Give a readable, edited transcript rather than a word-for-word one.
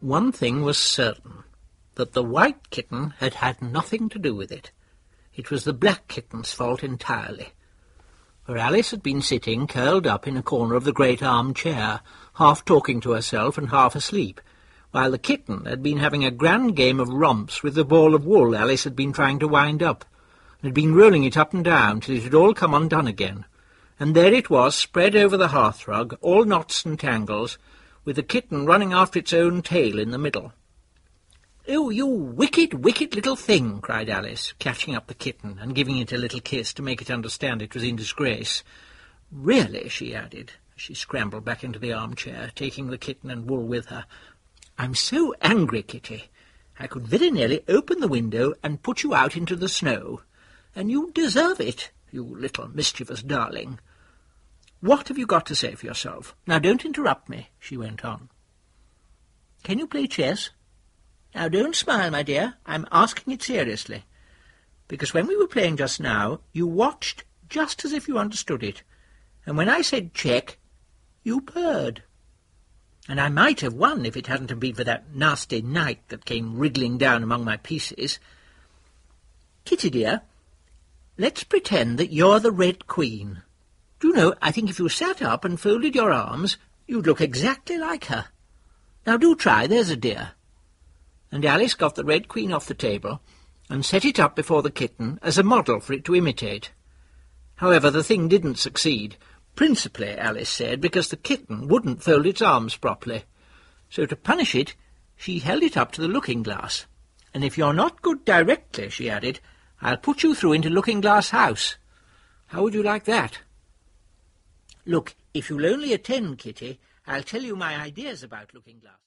One thing was certain, that the white kitten had had nothing to do with it. It was the black kitten's fault entirely. For Alice had been sitting curled up in a corner of the great armchair, half talking to herself and half asleep, while the kitten had been having a grand game of romps with the ball of wool Alice had been trying to wind up, and had been rolling it up and down till it had all come undone again. And there it was, spread over the hearthrug, all knots and tangles, with the kitten running after its own tail in the middle. "Oh, you wicked, wicked little thing!" cried Alice, catching up the kitten and giving it a little kiss to make it understand it was in disgrace. "Really," she added, as she scrambled back into the armchair, taking the kitten and wool with her, "I'm so angry, Kitty. I could very nearly open the window and put you out into the snow. And you deserve it, you little mischievous darling. What have you got to say for yourself? Now don't interrupt me," she went on. "Can you play chess? Now don't smile, my dear. I'm asking it seriously. Because when we were playing just now, you watched just as if you understood it. And when I said check, you purred. And I might have won if it hadn't have been for that nasty knight that came wriggling down among my pieces. Kitty, dear, let's pretend that you're the Red Queen. Do you know, I think if you sat up and folded your arms, you'd look exactly like her. Now do try, there's a dear." And Alice got the Red Queen off the table and set it up before the kitten as a model for it to imitate. However, the thing didn't succeed, principally, Alice said, because the kitten wouldn't fold its arms properly. So to punish it, she held it up to the looking-glass. "And if you're not good directly," she added, "I'll put you through into Looking-Glass House. How would you like that? Look, if you'll only attend, Kitty, I'll tell you my ideas about Looking-Glass."